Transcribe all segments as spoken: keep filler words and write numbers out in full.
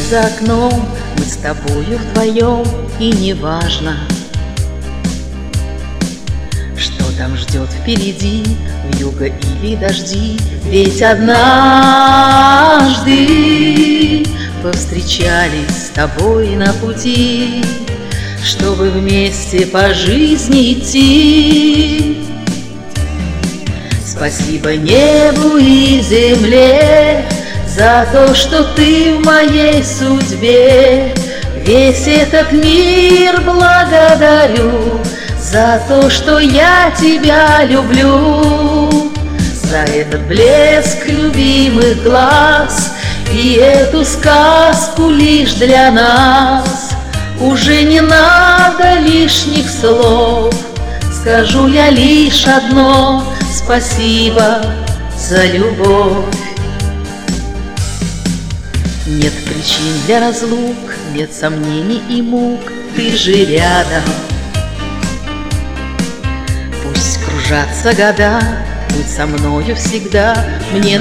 за окном мы с тобою вдвоем, и неважно, что там ждет впереди, вьюга или дожди. Ведь однажды повстречались с тобой на пути, чтобы вместе по жизни идти. Спасибо небу и земле за то, что ты в моей судьбе. Весь этот мир благодарю за то, что я тебя люблю, за этот блеск любимых глаз и эту сказку лишь для нас. Уже не надо лишних слов, скажу я лишь одно: спасибо за любовь. Нет причин для разлук, нет сомнений и мук, ты же рядом. Пусть кружатся года, будь со мною всегда мне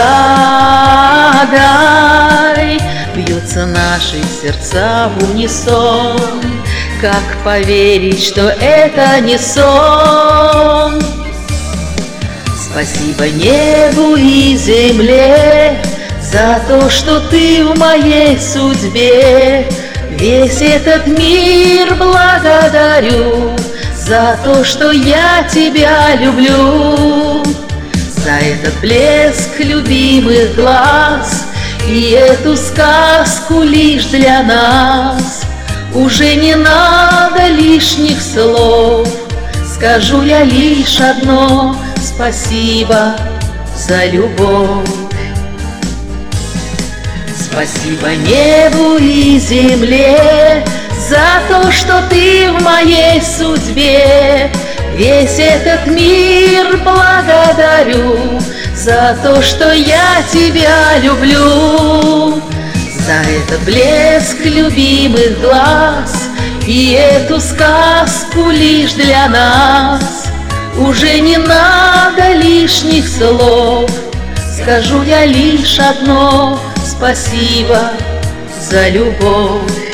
наградой. Бьются наши сердца в унисон, как поверить, что это не сон? Спасибо небу и земле за то, что ты в моей судьбе. Весь этот мир благодарю за то, что я тебя люблю, за этот блеск любимых глаз и эту сказку лишь для нас. Уже не надо лишних слов, скажу я лишь одно: спасибо за любовь. Спасибо небу и земле за то, что ты в моей судьбе. Весь этот мир благодарю за то, что я тебя люблю, за этот блеск любимых глаз и эту сказку лишь для нас. Уже не надо лишних слов, скажу я лишь одно: спасибо за любовь.